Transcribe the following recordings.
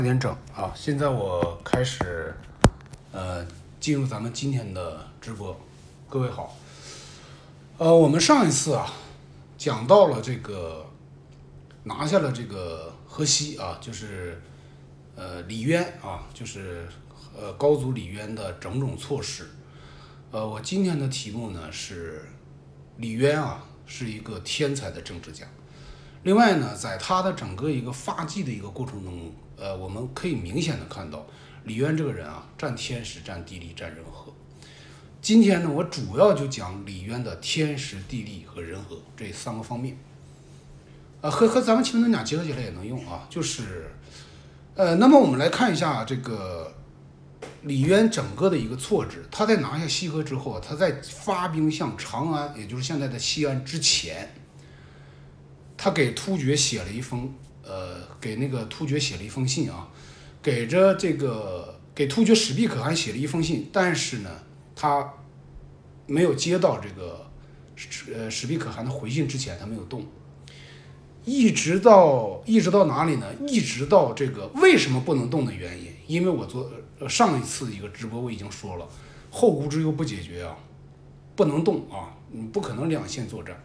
点整啊！现在我开始进入咱们今天的直播。各位好，我们上一次讲到了这个拿下了这个河西就是李渊就是高祖李渊的种种措施。我今天的题目呢是李渊是一个天才的政治家。另外呢，在他的整个一个发迹的一个过程中，我们可以明显的看到李渊这个人占天时、占地利、占人和。今天呢，我主要就讲李渊的天时、地利和人和这三个方面。和咱们奇门遁甲结合起来也能用就是那么我们来看一下这个李渊整个的一个措置。他在拿下西河之后，他在发兵向长安，也就是现在的西安之前，他给突厥写了一封给那个突厥写了一封信给突厥史毕可汗写了一封信，但是呢，他没有接到这个史毕可汗的回信之前，他没有动，一直到哪里呢？一直到这个为什么不能动的原因，因为我上一次一个直播我已经说了，后顾之忧不解决不能动你不可能两线作战。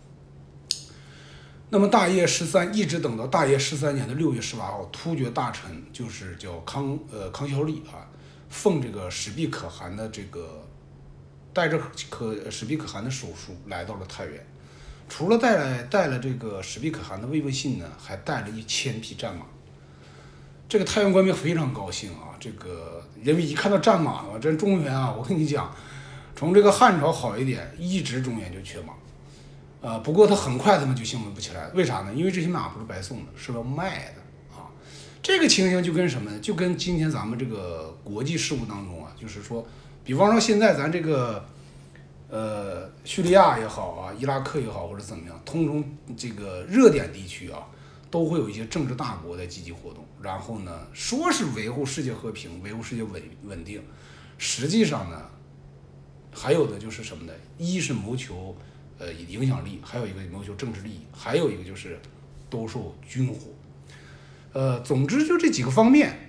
那么一直等到大业13年的6月18号，突厥大臣就是叫康孝立奉这个史毕可汗的这个带着史毕可汗的手书来到了太原，除了带了这个史毕可汗的慰问信呢，还带了1000匹战马。这个太原官兵非常高兴这个因为一看到战马这中原我跟你讲，从这个汉朝好一点，一直中原就缺马。不过他很快他们就兴奋不起来，为啥呢？因为这些马不是白送的，是要卖的这个情形就跟什么呢？就跟今天咱们这个国际事务当中就是说，比方说现在咱这个叙利亚也好伊拉克也好，或者怎么样，通通这个热点地区都会有一些政治大国在积极活动，然后呢，说是维护世界和平，维护世界稳定，实际上呢，还有的就是什么呢？一是谋求影响力，还有一个谋求政治利益，还有一个就是兜售军火。总之就这几个方面。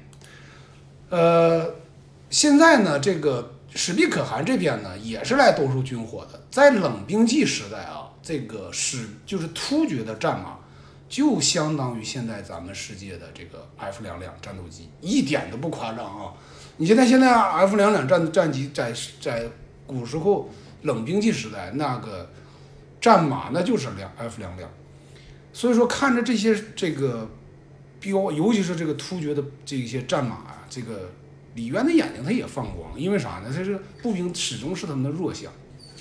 现在呢，这个史毕可汗这边呢也是来兜售军火的。在冷兵器时代这个就是突厥的战马就相当于现在咱们世界的这个 F-22战斗机，一点都不夸张你现在 F-22战机在古时候冷兵器时代那个战马那就是F-22，所以说看着这些这个尤其是这个突厥的这些战马这个李渊的眼睛他也放光，因为啥呢？他是步兵始终是他们的弱项。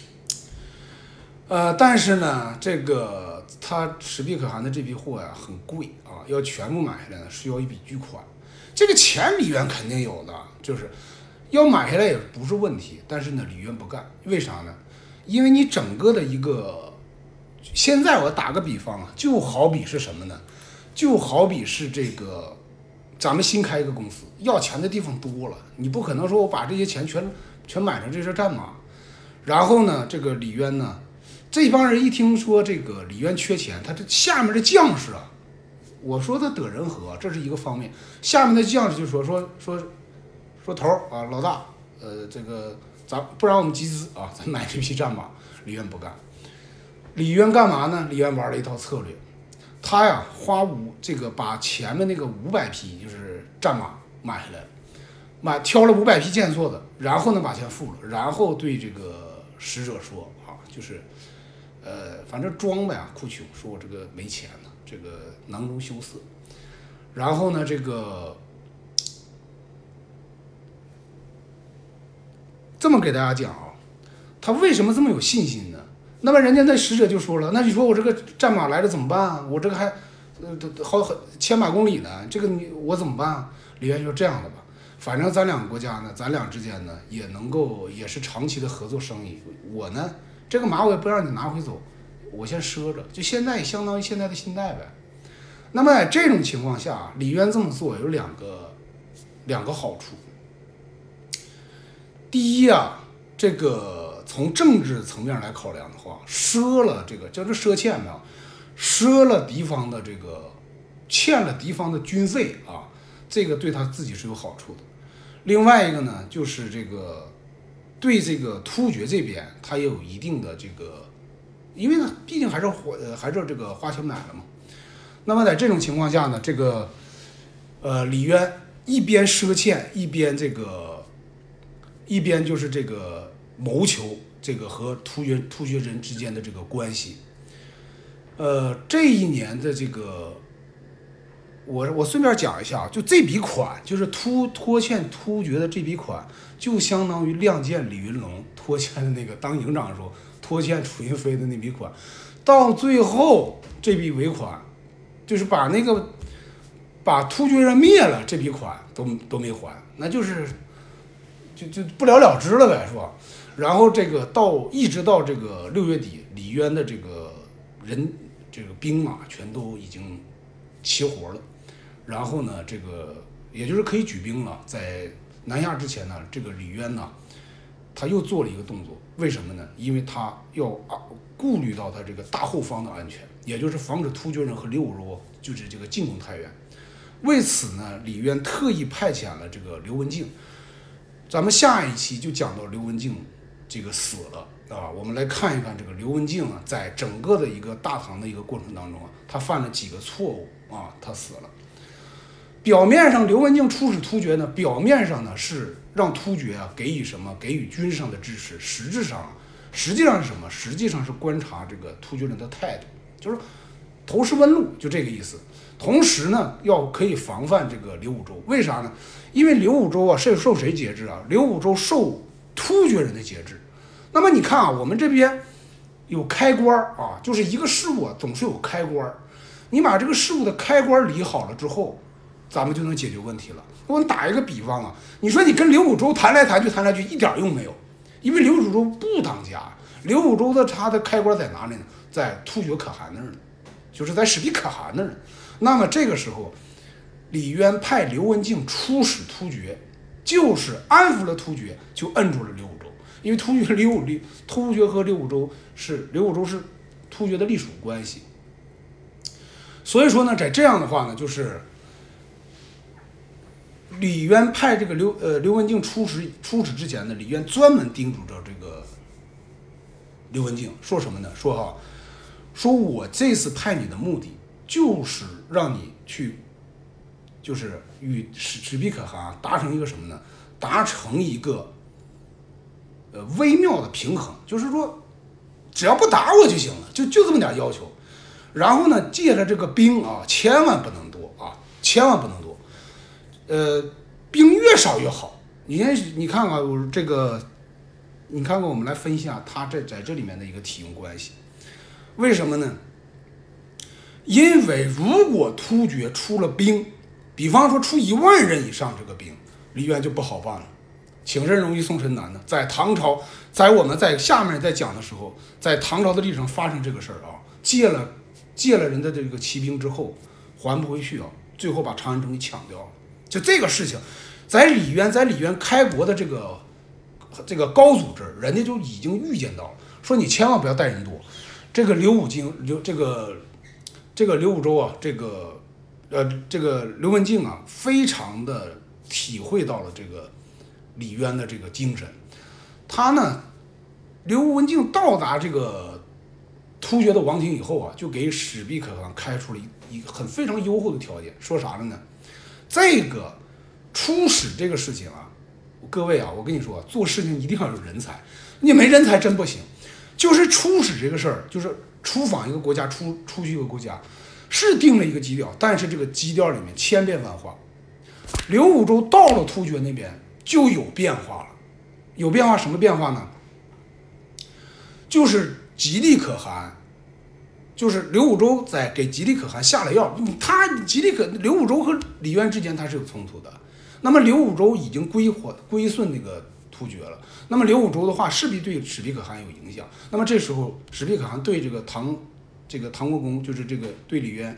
但是呢，这个他史毕可汗的这批货很贵要全部买下来呢，需要一笔巨款。这个钱李渊肯定有的，就是要买下来也不是问题。但是呢，李渊不干，为啥呢？因为你整个的一个，现在我打个比方就好比是什么呢？就好比是这个，咱们新开一个公司，要钱的地方多了，你不可能说我把这些钱全买成这些战马。然后呢，这个李渊呢，这帮人一听说这个李渊缺钱，他这下面的将士我说他得人和，这是一个方面。下面的将士就说头老大，这个不然我们集资咱买这批战马。李渊不干。李渊干嘛呢？李渊玩了一套策略，他把前面那个500匹就是战马买下来，挑了500匹健硕的，然后呢把钱付了，然后对这个使者说就是反正装呗哭穷，说我这个没钱呢，这个囊中羞涩。然后呢，这个这么给大家讲他为什么这么有信心呢？那么人家那使者就说了，那你说我这个战马来了怎么办我这个还好千把公里呢，这个我怎么办李渊说这样的吧，反正咱两个国家呢，咱俩之间呢也是长期的合作生意。我呢这个马我也不让你拿回走，我先赊着，就现在相当于现在的信贷呗。那么在这种情况下，李渊这么做有两个好处。第一这个从政治层面来考量的话，赊了这个叫做赊欠赊了敌方的这个欠了敌方的军费这个对他自己是有好处的。另外一个呢，就是这个对这个突厥这边，他也有一定的这个，因为呢，毕竟还是这个花钱买了嘛。那么在这种情况下呢，这个李渊一边赊欠，一边就是这个谋求这个和突厥人之间的这个关系。这一年的这个，我顺便讲一下，就这笔款，就是拖欠突厥的这笔款，就相当于亮剑李云龙拖欠的那个当营长的时候拖欠楚云飞的那笔款，到最后这笔尾款，就是把突厥人灭了，这笔款都没还，那就是就不了了之了呗，是吧？然后一直到这个6月底，李渊的这个兵马全都已经齐活了，然后呢，这个也就是可以举兵了。在南下之前呢，这个李渊呢，他又做了一个动作，为什么呢？因为他要顾虑到他这个大后方的安全，也就是防止突厥人和刘武周就是这个进攻太原。为此呢，李渊特意派遣了这个刘文静。咱们下一期就讲到刘文静这个死了啊，我们来看一看这个刘文静啊，在整个的一个大唐的一个过程当中啊，他犯了几个错误啊，他死了。表面上刘文静出使突厥呢，表面上呢是让突厥啊给予军事上的支持，实际上是什么？实际上是观察这个突厥人的态度，就是投石问路，就这个意思。同时呢，可以防范这个刘武周，为啥呢？因为刘武周啊是受谁节制啊？刘武周受突厥人的节制。那么你看啊，我们这边有开关啊，就是一个事物啊总是有开关，你把这个事物的开关理好了之后，咱们就能解决问题了。我们打一个比方啊，你说你跟刘武周谈来谈去一点用没有，因为刘武周不当家，刘武周他的开关在哪里呢？在突厥可汗那儿呢，就是在史毕可汗那儿呢。那么这个时候，李渊派刘文静出使突厥，就是安抚了突厥，就摁住了刘武周。因为突厥和刘武周是突厥的隶属关系，所以说呢，在这样的话呢，就是李渊派这个刘文静出使之前呢，李渊专门叮嘱着这个刘文静说什么呢？说我这次派你的目的就是让你去，就是与史毕可汗达成一个什么呢？达成一个微妙的平衡，就是说只要不打我就行了，就这么点要求。然后呢，借了这个兵啊，千万不能多啊，千万不能多。兵越少越好。你看看我这个，你看看我们来分析一下他在这里面的一个体用关系。为什么呢？因为如果突厥出了兵，比方说出1万人以上这个兵，李渊就不好办了。请神容易送神难呢。在唐朝，在我们在下面在讲的时候，在唐朝的历史上发生这个事儿啊，借了人的这个骑兵之后还不回去啊，最后把长安城给抢掉了。就这个事情，在李渊开国的这个高祖这儿，人家就已经预见到了，说你千万不要带人多。这个刘武周啊，这个刘文静啊，非常的体会到了这个李渊的这个精神。他呢，刘文静到达这个突厥的王庭以后啊，就给史毕可汗开出了一个非常优厚的条件，说啥了呢？这个出使这个事情啊，各位啊，我跟你说，做事情一定要有人才，你没人才真不行。就是出使这个事儿，就是出访一个国家，出去一个国家，是定了一个基调，但是这个基调里面千变万化。刘武周到了突厥那边就有变化了，有变化什么变化呢？就是吉利可汗，就是刘武周在给吉利可汗下了药，刘武周和李渊之间他是有冲突的。那么刘武周已经归顺那个突厥了，那么刘武周的话势必对史毕可汗有影响。那么这时候史毕可汗对这个唐国公，就是这个对李渊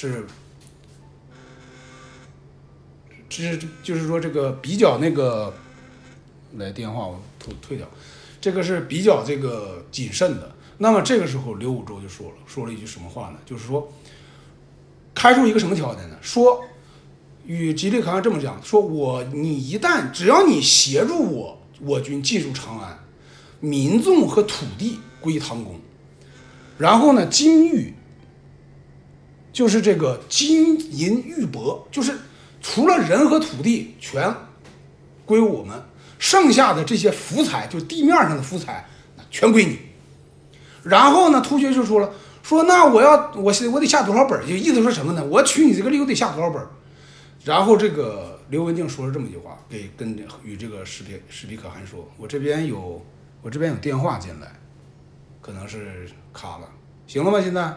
就是说这个比较那个，来电话我退掉，这个是比较这个谨慎的。那么这个时候刘武周就说了一句什么话呢？就是说开出一个什么条件呢？说与吉利可汗这么讲，说你一旦只要你协助我军进入长安，民众和土地归唐公，然后呢，金玉就是这个金银玉帛，就是除了人和土地全归我们，剩下的这些福财，就地面上的福财全归你。然后呢，突厥就说了，说那我得下多少本，就意思说什么呢？我取你这个利，我得下多少本。然后这个刘文静说了这么一句话，与这个史比可汗说，我这边有电话进来，可能是卡了，行了吗？现在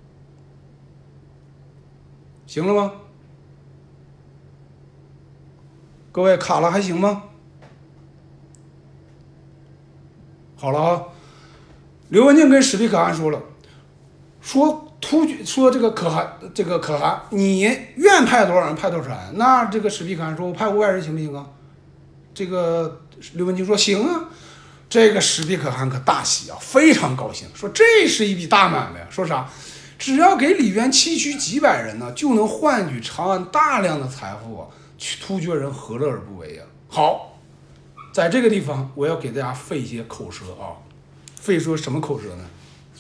行了吗？各位卡了还行吗？好了啊，刘文静跟史比可汗说了，说这个可汗，你愿派多少人派多少人。那这个史比可汗说，我派500人行不行啊？这个刘文静说行啊。这个史比可汗可大喜啊，非常高兴，说这是一笔大买卖。说啥？只要给李渊区几百人呢，就能换取长安大量的财富啊，突厥人何乐而不为啊？好，在这个地方我要给大家费一些口舌啊，费说什么口舌呢？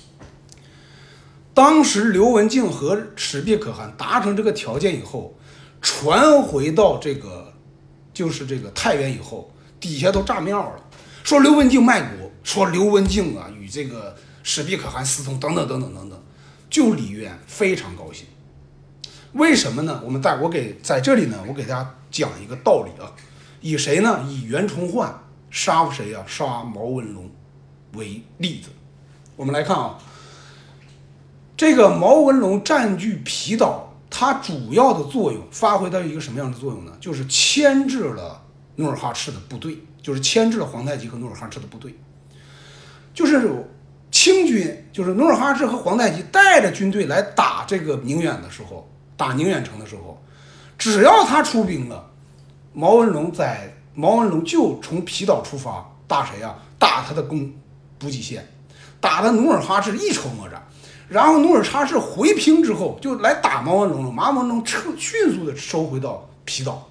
当时刘文静和史比可汗达成这个条件以后，传回到这个太原以后，底下都炸庙了，说刘文静卖国，说刘文静啊与这个史比可汗私通等等等等等等。就李渊非常高兴，为什么呢？在这里呢，我给大家讲一个道理啊，以谁呢？以袁崇焕杀谁啊？杀毛文龙为例子。我们来看啊，这个毛文龙占据皮岛，它主要的作用发挥到一个什么样的作用呢？就是牵制了努尔哈赤的部队，就是牵制了皇太极和努尔哈赤的部队，就是清军，就是努尔哈赤和皇太极带着军队来打这个宁远的时候，打宁远城的时候，只要他出兵了，毛文龙就从皮岛出发，打谁啊？打他的补给线，打的努尔哈赤一筹莫展。然后努尔哈赤回平之后，就来打毛文龙了，毛文龙迅速的收回到皮岛。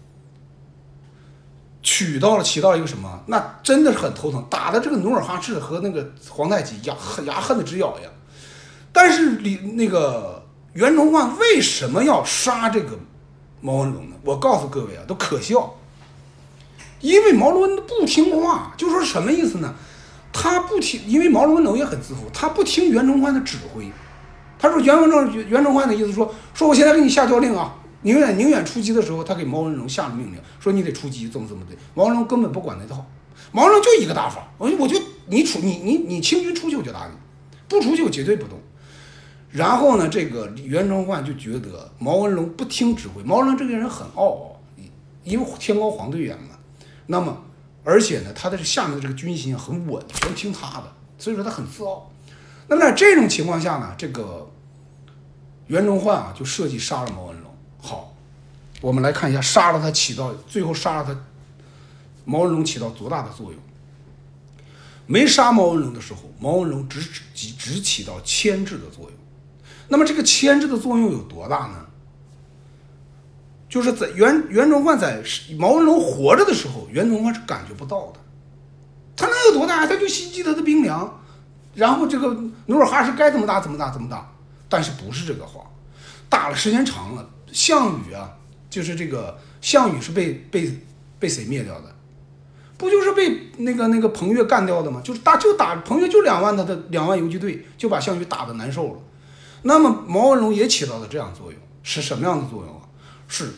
起到了一个什么？那真的是很头疼，打的这个努尔哈赤和那个皇太极牙恨的直咬呀。但是那个袁崇焕为什么要杀这个毛文龙呢？我告诉各位啊，都可笑。因为毛文龙不听话，就说什么意思呢？他不听，因为毛文龙也很自负，他不听袁崇焕的指挥。他说袁崇焕的意思说我现在给你下诏令啊。宁远出击的时候，他给毛文龙下了命令，说你得出击，怎么对。毛文龙根本不管那套，毛文龙就一个打法，我就你清军出去我就打你，不出去我绝对不动。然后呢，这个袁崇焕就觉得毛文龙不听指挥，毛文龙这个人很傲，因为天高皇帝远嘛。那么而且呢，他的下面的这个军心很稳，全听他的，所以说他很自傲。那么在这种情况下呢，这个袁崇焕啊就设计杀了毛文龙。好，我们来看一下最后杀了他，毛文龙起到多大的作用？没杀毛文龙的时候，毛文龙只起到牵制的作用。那么这个牵制的作用有多大呢？就是在袁崇焕在毛文龙活着的时候，袁崇焕是感觉不到的。他能有多大？他就袭击他的兵粮，然后这个努尔哈赤该怎么打怎么打怎么打。但是不是这个话，打了时间长了。项羽啊，就是这个项羽是被谁灭掉的？不就是被那个彭越干掉的吗？就打彭越就2万，他的2万游击队就把项羽打得难受了。那么毛文龙也起到了这样作用，是什么样的作用啊？是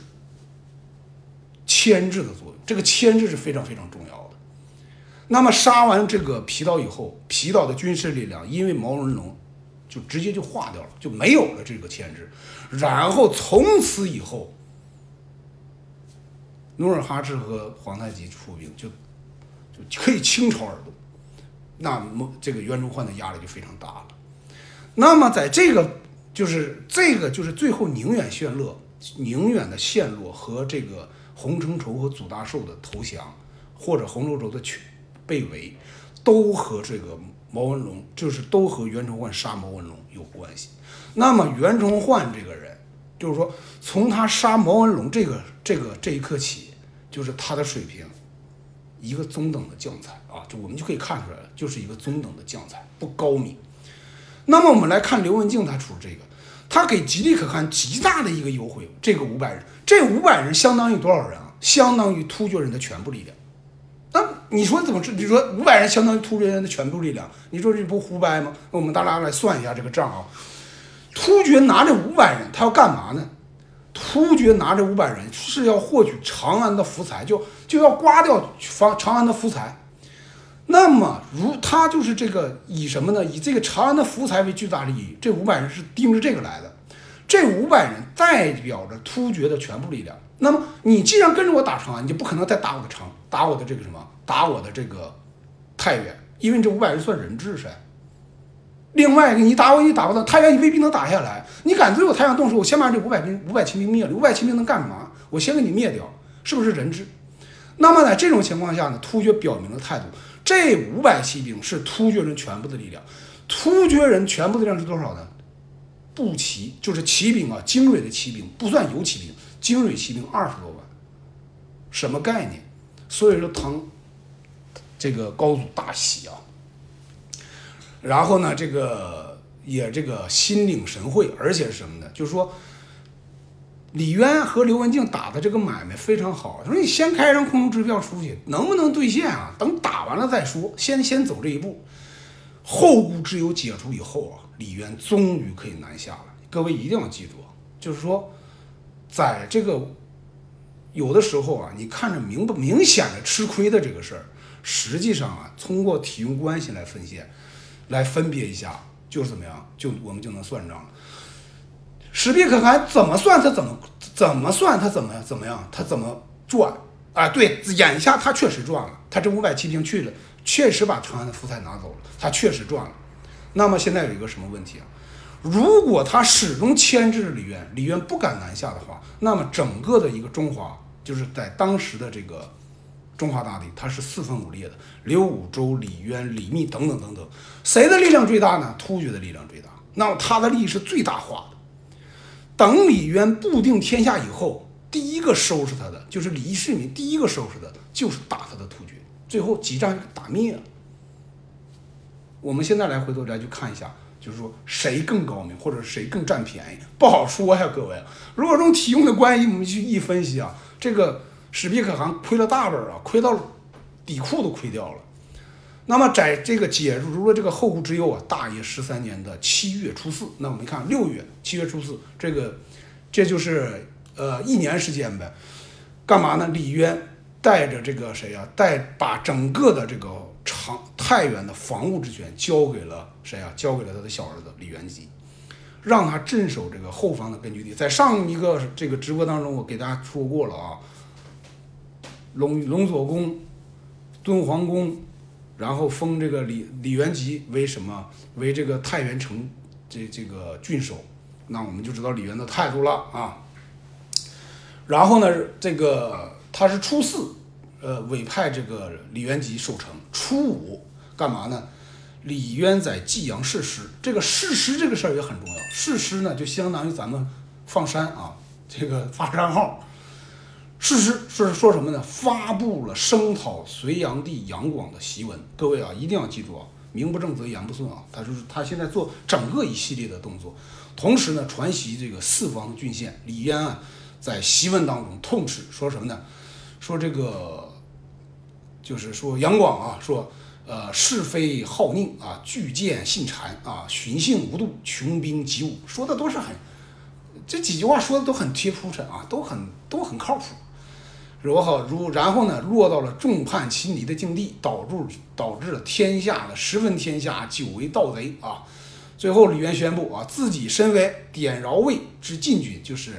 牵制的作用。这个牵制是非常非常重要的。那么杀完这个皮岛以后，皮岛的军事力量因为毛文龙就直接就化掉了，就没有了这个牵制。然后从此以后，努尔哈赤和皇太极出兵就可以倾巢而动，那么这个袁崇焕的压力就非常大了。那么在这个就是最后宁远的陷落和这个洪承畴和祖大寿的投降，或者洪承畴的被围，都和这个毛文龙都和袁崇焕杀毛文龙有关系。那么袁崇焕这个人就是说从他杀毛文龙这一刻起，就是他的水平一个中等的将才啊，就我们就可以看出来了，就是一个中等的将才，不高明。那么我们来看刘文静他出这个，他给吉利可汗极大的一个优惠，这个500人，这500人相当于多少人啊？相当于突厥人的全部力量。那你说怎么治？你说500人相当于突厥人的全部力量，你说这不胡掰吗？那我们大家来算一下这个账啊。突厥拿着500人，他要干嘛呢？突厥拿着500人是要获取长安的福财，就要刮掉长安的福财。那么他就是这个以什么呢？以这个长安的福财为巨大利益，这500人是盯着这个来的。这500人代表着突厥的全部力量。那么你既然跟着我打长安，你就不可能再打我的这个什么，打我的这个太原，因为你这500人算人质噻。另外你打我，你打不到太原，你未必能打下来。你敢对我太原动手，我先把这500骑兵灭了。500骑兵能干嘛？我先给你灭掉，是不是人质？那么在这种情况下呢，突厥表明了态度，这500骑兵是突厥人全部的力量。突厥人全部的力量是多少呢？步骑就是骑兵啊，精锐的骑兵，不算游骑兵，精锐骑兵20多万，什么概念？所以说唐这个高祖大喜啊。然后呢，这个心领神会，而且是什么呢？就是说，李渊和刘文静打的这个买卖非常好。他说：“你先开张空头支票出去，能不能兑现啊？等打完了再说，先走这一步。”后顾之忧解除以后啊，李渊终于可以南下了。各位一定要记住，就是说，在这个有的时候啊，你看着明显的吃亏的这个事儿，实际上啊，通过体用关系来分别一下，就是怎么样，我们就能算账了。史毕可汗怎么算他怎么算他怎么样，他怎么赚啊？对，眼下他确实赚了，他这500骑兵去了，确实把长安的福财拿走了，他确实赚了。那么现在有一个什么问题啊？如果他始终牵制着李渊不敢南下的话，那么整个的一个中华，就是在当时的这个中华大地，它是四分五裂的，刘武周、李渊、李密等等等等，谁的力量最大呢？突厥的力量最大，那么他的利益是最大化的。等李渊布定天下以后，第一个收拾他的就是李世民，第一个收拾的就是打他的突厥，最后几仗打灭了。我们现在回头来去看一下，就是说谁更高明，或者谁更占便宜，不好说呀，各位。如果用体用的关系，我们去一分析啊，这个史毕可汗亏了大本啊，亏到底裤都亏掉了。那么在这个解除了这个后顾之忧啊，大业13年的7月初4，那我们看6月7月初4，这就是1年时间呗。干嘛呢？李渊带着这个谁啊，把整个的这个太原的防务之权交给了谁啊？交给了他的小儿子李元吉，让他镇守这个后方的根据地。在上一个这个直播当中，我给大家说过了啊，龙左公、敦煌公，然后封这个李元吉为什么？为这个太原城这个郡守。那我们就知道李渊的态度了啊。然后呢，这个他是初4，委派这个李元吉守城。初5干嘛呢？李渊在济阳誓师，这个誓师这个事儿也很重要。誓师呢，就相当于咱们放山啊，这个发山号。誓师是说什么呢？发布了声讨隋炀帝杨广的檄文。各位啊，一定要记住啊，名不正则言不顺啊。他现在做整个一系列的动作，同时呢，传习这个四方的郡县。李渊啊，在檄文当中痛斥说什么呢？说这个就是说杨广啊，说是非好佞啊，拒谏信谗啊，寻衅无度，穷兵黥武，说的都是这几句话说的都很贴铺陈啊，都很靠谱。然后呢，落到了众叛亲离的境地，导致了天下的10分天下久为盗贼啊。最后李渊宣布啊，自己身为典饶卫之禁军，就是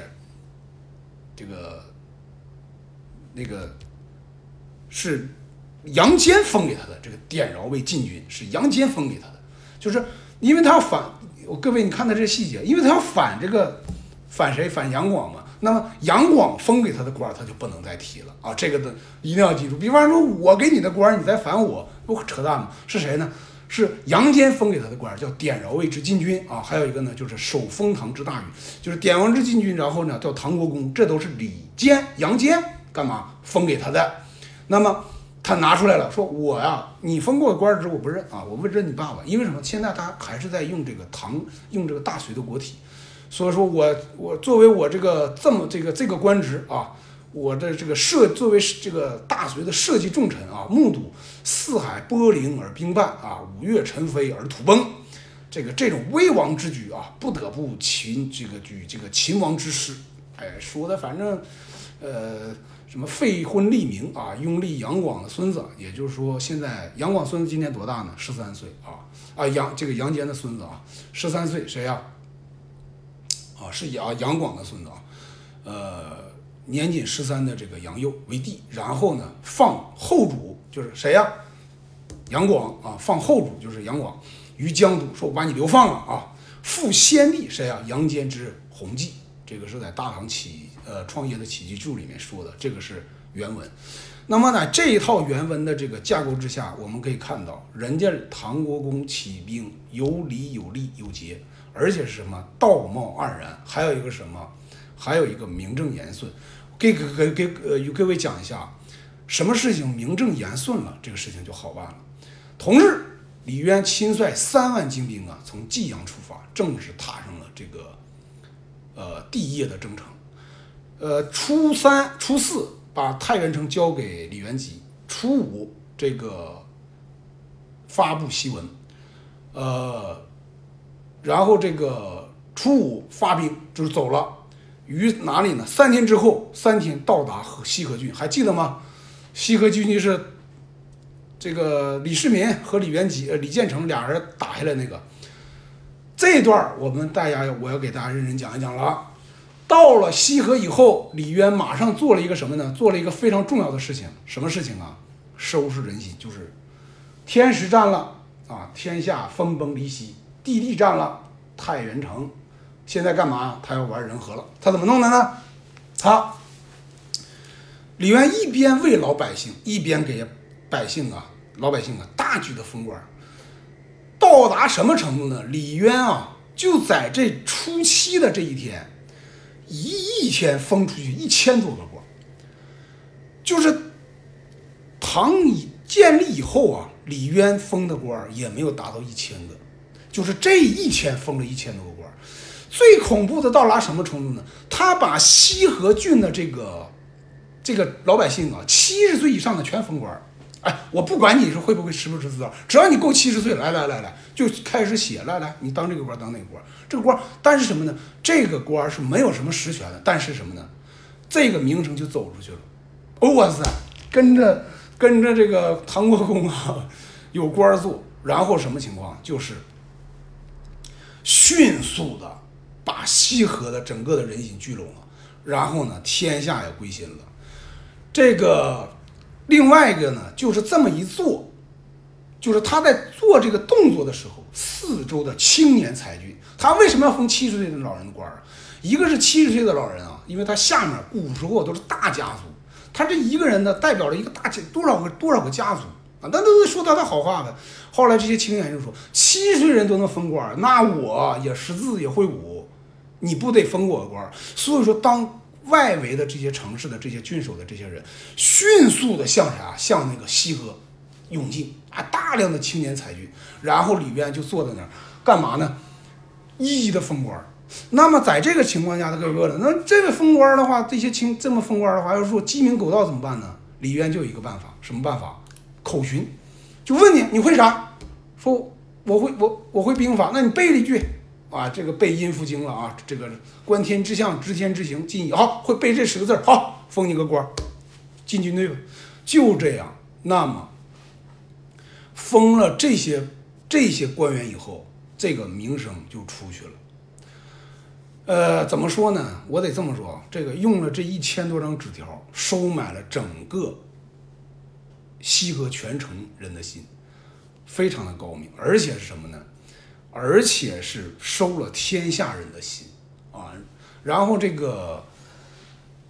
那个是杨坚封给他的，这个典饶卫禁军是杨坚封给他的，就是因为他要反，各位你看他这个细节，因为他要反谁？反杨广嘛。那么杨广封给他的官他就不能再提了啊，这个的一定要记住。比方说我给你的官你再反我，不扯淡吗？是谁呢？ 是杨坚封给他的官叫典饶卫之禁军啊，还有一个呢就是守封堂之大尹，就是典王之禁军，然后呢叫唐国公，这都是杨坚干嘛封给他的。那么他拿出来了，说我呀，你封过官职我不认啊，我不认你爸爸，因为什么？现在他还是在用这个用这个大隋的国体，所以说我作为我这个这个官职啊，我的这个作为这个大隋的社稷重臣啊，目睹四海波陵而兵败啊，五岳尘飞而土崩，这种危亡之举啊，不得不举这个秦王之师。哎，说的反正什么废婚立名啊，拥立杨广的孙子，也就是说现在杨广孙子今年多大呢？13岁啊，杨坚的孙子啊，13岁，谁呀？是杨广的孙子啊，年仅13的这个杨佑为帝，然后呢放后主就是谁呀？杨广啊，放后主就是杨广于江都，说我把你流放了啊，复先帝谁呀？杨坚之弘济，这个是在大唐创业的起居注里面说的，这个是原文。那么呢，这一套原文的这个架构之下，我们可以看到，人家唐国公起兵有理有利有节，而且是什么道貌岸然，还有一个什么，还有一个名正言顺。给各位讲一下，什么事情名正言顺了，这个事情就好办了。同日，李渊亲率3万精兵啊，从济阳出发，正式踏上了这个帝业的征程。初四把太原城交给李元吉，初五这个发布檄文，然后这个初五发兵就是走了，于哪里呢？3天之后，3天到达西河郡，还记得吗？西河郡就是这个李世民和李建成俩人打下来那个。这一段我要给大家认真讲一讲了。到了西河以后，李渊马上做了一个什么呢？做了一个非常重要的事情。什么事情啊？收拾人心，就是天时战了啊，天下分崩离析；地战了，太原城。现在干嘛？他要玩人和了。他怎么弄的呢？李渊一边为老百姓，一边给老百姓大举的封官，到达什么程度呢？李渊啊，就在这初7的这一天。一天封出去1000多个官，就是唐建立以后啊，李渊封的官也没有达到1000个，就是这一天封了1000多个官。最恐怖的到达什么程度呢？他把西河郡的这个老百姓啊，70岁以上的全封官。哎，我不管你是会不会识不识字，只要你够70岁，来，就开始写，来，你当这个官，当那个官，这个官，但是什么呢？这个官是没有什么实权的，但是什么呢？这个名声就走出去了。哇塞，跟着这个唐国公啊，有官做，然后什么情况？就是迅速的把西河的整个的人心聚拢了，然后呢，天下也归心了。这个。另外一个呢，就是这么一做，就是他在做这个动作的时候，四周的青年才俊，他为什么要封70岁的老人的官啊？一个是70岁的老人啊，因为他下面古时候都是大家族，他这一个人呢，代表了一个多少个家族啊，那都说他的好话的。后来这些青年就说，70岁人都能封官，那我也识字也会武，你不得封我官？所以说当。外围的这些城市的这些郡守的这些人，迅速的向那个西河涌进啊，大量的青年才俊，然后李渊就坐在那儿干嘛呢？一一的封官。那么在这个情况下，他各位了，那这个封官的话，这么封官的话，要说鸡鸣狗盗怎么办呢？李渊就有一个办法，什么办法？口询，就问你会啥？说我会兵法，那你背了一句。啊，这个背阴符经了啊，这个观天之象，知天之行，进矣。好，会背这10个字，好，封你个官，进军队吧。就这样，那么封了这些官员以后，这个名声就出去了。怎么说呢？我得这么说，这个用了这1000多张纸条，收买了整个西河全城人的心，非常的高明，而且是什么呢？而且是收了天下人的心啊！然后这个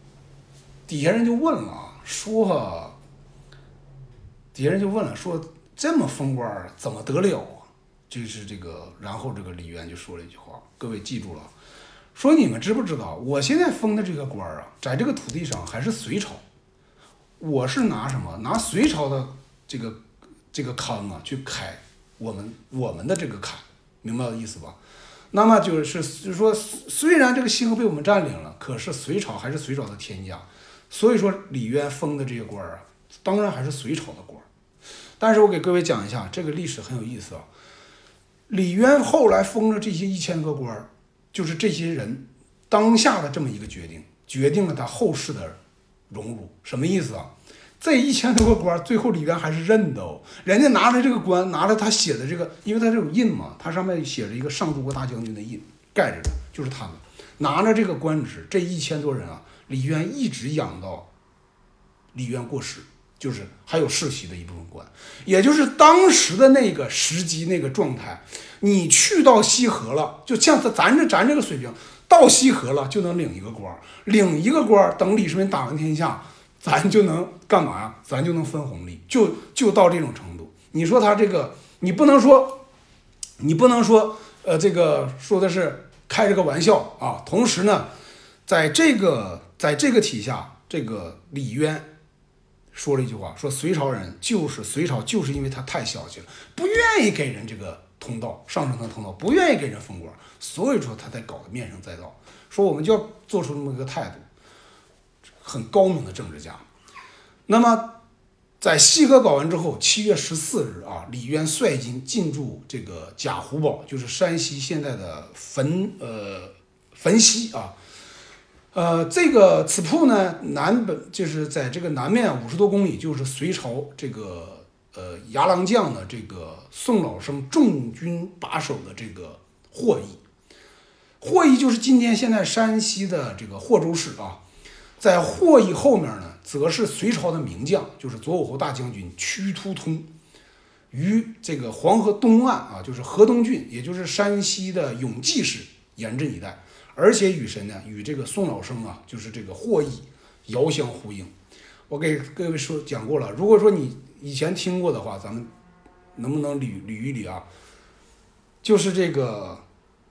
底下人就问了，说这么封官儿怎么得了啊？就是这个，然后这个李渊就说了一句话，各位记住了，说你们知不知道，我现在封的这个官儿啊，在这个土地上还是隋朝，我是拿什么？拿隋朝的这个康啊去开我们的这个坎，明白我的意思吧？那么就是说，虽然这个西河被我们占领了，可是隋朝还是隋朝的天下，所以说李渊封的这些官儿啊，当然还是隋朝的官儿。但是我给各位讲一下，这个历史很有意思啊。李渊后来封了这些1000个官儿，就是这些人当下的这么一个决定，决定了他后世的荣辱。什么意思啊？这1000多个官，最后李渊还是认的哦。人家拿着这个官，拿着他写的这个，因为他这有印嘛，他上面写着一个上都国大将军的印，盖着的，就是他们拿着这个官职，这1000多人啊，李渊一直养到李渊过世，就是还有世袭的一部分官，也就是当时的那个时机那个状态，你去到西河了，就像咱这个水平，到西河了就能领一个官，领一个官，等李世民打完天下。咱就能干嘛呀？咱就能分红利，就到这种程度。你说他这个，你不能说，这个说的是开这个玩笑啊。同时呢，在这个体下，这个李渊说了一句话，说隋朝就是因为他太小气了，不愿意给人这个通道上升的通道，不愿意给人封官，所以说他才搞得面圣载道。说我们就要做出这么一个态度。很高明的政治家。那么，在西河搞完之后，7月14日啊，李渊率军进驻这个贾湖堡，就是山西现在的汾西啊。此铺呢，就是在这个南面50多公里，就是隋朝这个牙郎将的这个宋老生重军把守的这个霍邑。霍邑就是今天现在山西的这个霍州市啊。在霍邑后面呢，则是隋朝的名将，就是左武侯大将军屈突通，于这个黄河东岸啊，就是河东郡，也就是山西的永济市严阵以待，而且与谁呢？与这个宋老生啊，就是这个霍邑遥相呼应。我给各位讲过了，如果说你以前听过的话，咱们能不能捋一捋啊？就是这个。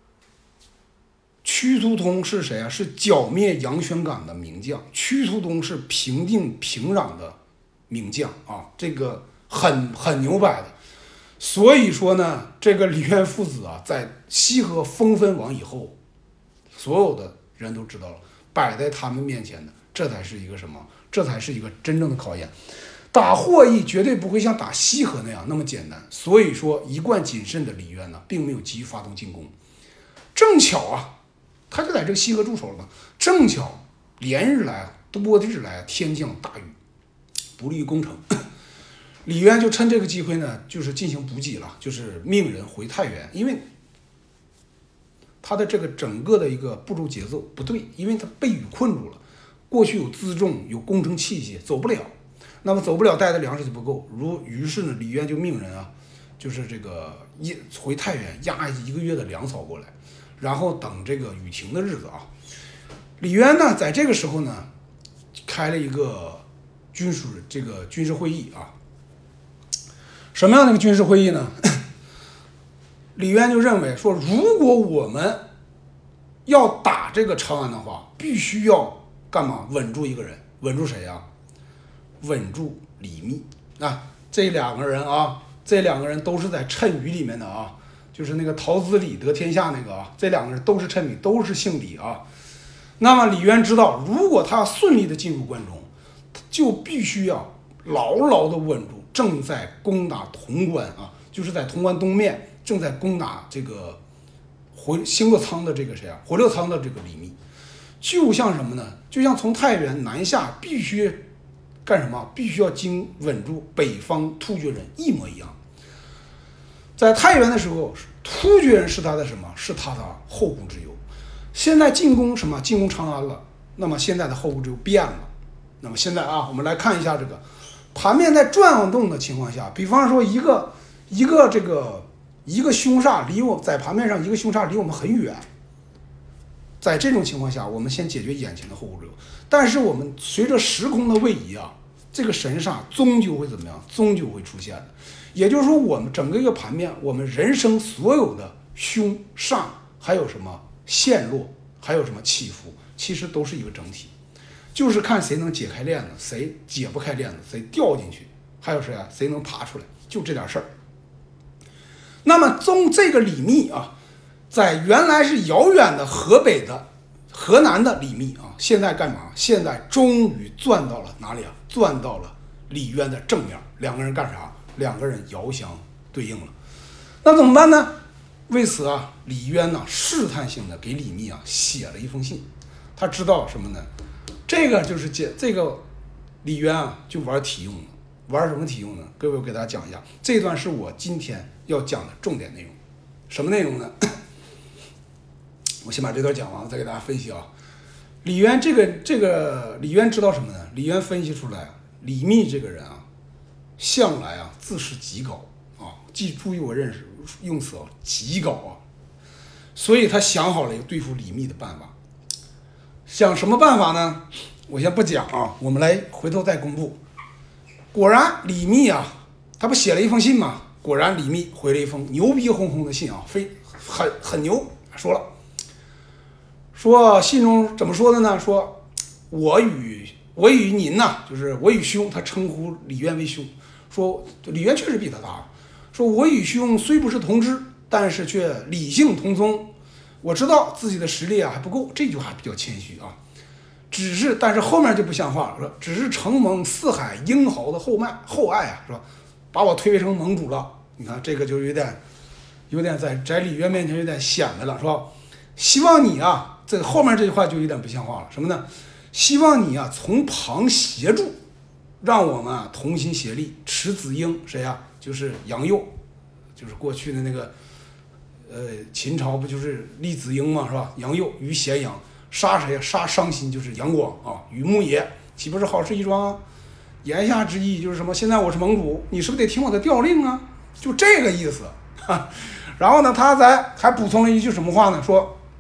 屈突通是谁啊？是剿灭杨玄感的名将。屈突通是平定平壤的名将啊，这个很牛掰的。所以说呢，这个李渊父子啊，在西河封分王以后，所有的人都知道了，摆在他们面前的，这才是一个什么？这才是一个真正的考验。打霍邑绝对不会像打西河那样那么简单。所以说，一贯谨慎的李渊呢，并没有急于发动进攻。正巧啊。他就在这个西河驻守了嘛，正巧多日来天降大雨，不利于攻城。李渊就趁这个机会呢，就是进行补给了，就是命人回太原，因为他的这个整个的一个步骤节奏不对，因为他被雨困住了，过去有辎重有工程器械走不了，那么走不了带的粮食就不够，于是呢，李渊就命人啊，就是这个回太原押1个月的粮草过来。然后等这个雨停的日子啊，李渊呢，在这个时候呢，开了一个军事会议啊。什么样的一个军事会议呢？李渊就认为说，如果我们要打这个长安的话，必须要干嘛？稳住一个人，稳住谁啊？稳住李密啊！这两个人都是在谶语里面的啊。就是那个陶子李得天下那个啊，这两个人都是谶语，都是姓李啊。那么李渊知道，如果他要顺利的进入关中，就必须要牢牢的稳住正在攻打潼关啊，就是在潼关东面正在攻打这个兴洛仓的这个谁啊？回六仓的这个李密，就像什么呢？就像从太原南下必须干什么？必须要稳住北方突厥人一模一样。在太原的时候，突厥人是他的什么？是他的后顾之忧。现在进攻什么？进攻长安了。那么现在的后顾之忧变了。那么现在啊，我们来看一下这个盘面在转动的情况下，比方说一个凶煞在盘面上一个凶煞离我们很远。在这种情况下，我们先解决眼前的后顾之忧。但是我们随着时空的位移啊， 这个神煞终究会怎么样？终究会出现的。也就是说，我们整个一个盘面，我们人生所有的凶煞，还有什么陷落，还有什么起伏，其实都是一个整体，就是看谁能解开链子，谁解不开链子，谁掉进去，还有谁啊？谁能爬出来，就这点事儿。那么这个李密啊，在原来是遥远的河南的李密啊，现在干嘛？现在终于转到了哪里啊？转到了李渊的正面，两个人干啥？两个人遥相对应了。那怎么办呢？为此啊，李渊呢试探性的给李密啊写了一封信。他知道什么呢？这个就是这个李渊啊就玩体用了。玩什么体用呢？各位，我给大家讲一下，这段是我今天要讲的重点内容。什么内容呢？我先把这段讲完了，再给大家分析啊。李渊李渊知道什么呢？李渊分析出来，李密这个人啊，向来啊自视极高啊，注意我认识用词啊，极高啊。所以他想好了一个对付李密的办法。想什么办法呢？我先不讲啊，我们来回头再公布。果然李密啊，他不写了一封信吗？果然李密回了一封牛逼哄哄的信啊，很牛，说信中怎么说的呢？说我与您呐，就是我与兄，他称呼李渊为兄，说李渊确实比他大，说我与兄虽不是同支，但是却理性同宗。我知道自己的实力啊还不够，这句话比较谦虚啊。但是后面就不像话了，说只是承蒙四海英豪的厚爱啊，是吧？把我推成盟主了。你看这个就有点在李渊面前有点显摆了，是吧？希望你啊，这后面这句话就有点不像话了，什么呢？希望你啊从旁协助，让我们啊同心协力，持子婴，谁啊？就是杨佑，就是过去的那个秦朝不就是立子婴嘛，是吧？杨佑于咸阳。杀谁？杀伤心，就是杨广啊，与牧野，岂不是好事一桩啊？言下之意就是什么？现在我是盟主，你是不是得听我的调令啊？就这个意思。然后呢，他还补充了一句什么话呢？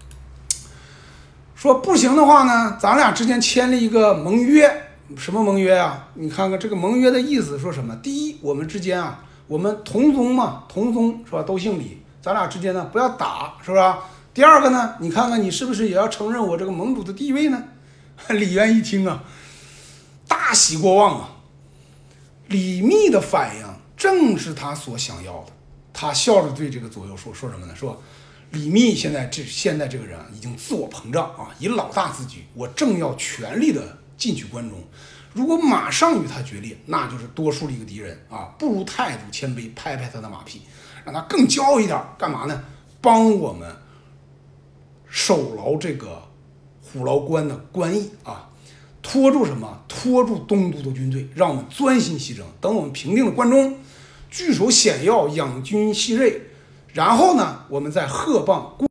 说不行的话呢，咱俩之间签立一个盟约。什么盟约啊？你看看这个盟约的意思说什么？第一，我们之间啊，我们同宗嘛，同宗是吧？都姓李，咱俩之间呢不要打，是吧？第二个呢，你看看你是不是也要承认我这个盟主的地位呢？李渊一听啊，大喜过望啊。李密的反应正是他所想要的。他笑着对这个左右说什么呢？说李密现在这个人啊，已经自我膨胀啊，以老大自居。我正要全力的进取关中，如果马上与他决裂，那就是多树立一个敌人啊。不如态度谦卑，拍拍他的马屁，让他更骄傲一点。干嘛呢？帮我们守牢这个虎牢关的关隘啊，拖住什么？拖住东都的军队，让我们专心西征。等我们平定了关中，据守险要，养军蓄锐，然后呢，我们再贺棒